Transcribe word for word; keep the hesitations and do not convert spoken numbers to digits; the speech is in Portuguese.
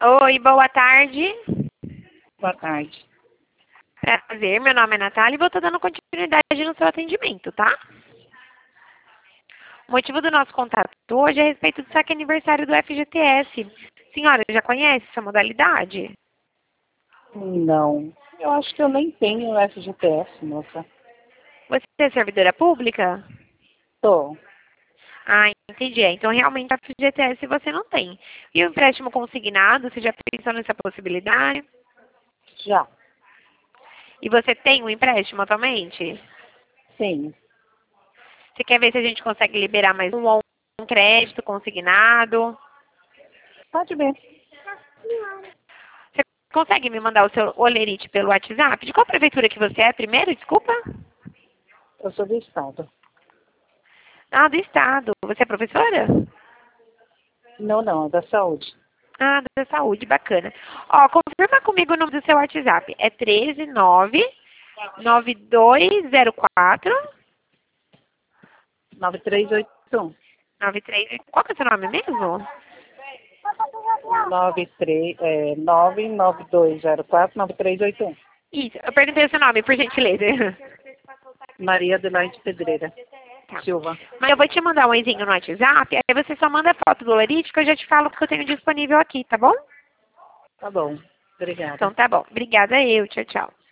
Oi, boa tarde. Boa tarde. Prazer, meu nome é Natália e vou estar dando continuidade no seu atendimento, tá? O motivo do nosso contato hoje é a respeito do saque aniversário do F G T S. Senhora, já conhece essa modalidade? Não, eu acho que eu nem tenho F G T S, moça. Você é servidora pública? Tô, Ah, entendi. É, então, realmente, a F G T S você não tem. E o empréstimo consignado, você já pensou nessa possibilidade? já. E você tem um empréstimo atualmente? Sim, Você quer ver se a gente consegue liberar mais um ou um crédito consignado? pode ver. Você consegue me mandar o seu olerite pelo WhatsApp? De qual prefeitura que você é primeiro, desculpa? Eu sou do estado. Ah, do estado. Você é professora? Não, não, é da saúde. Ah, da saúde, bacana. Ó, confirma comigo o número do seu WhatsApp. É treze nove nove dois zero quatro nove três oito um. nove três. Qual que é o seu nome mesmo? nove três, é, nove nove dois zero quatro nove três oito um. Isso, eu perguntei o seu nome, por gentileza. Maria Adelaide Pedreira Tá. Silva. Mas eu vou te mandar um oizinho no WhatsApp, aí você só manda a foto do olerite que eu já te falo o que eu tenho disponível aqui, tá bom? Tá bom, obrigada. Então tá bom. Obrigada eu. Tchau, tchau.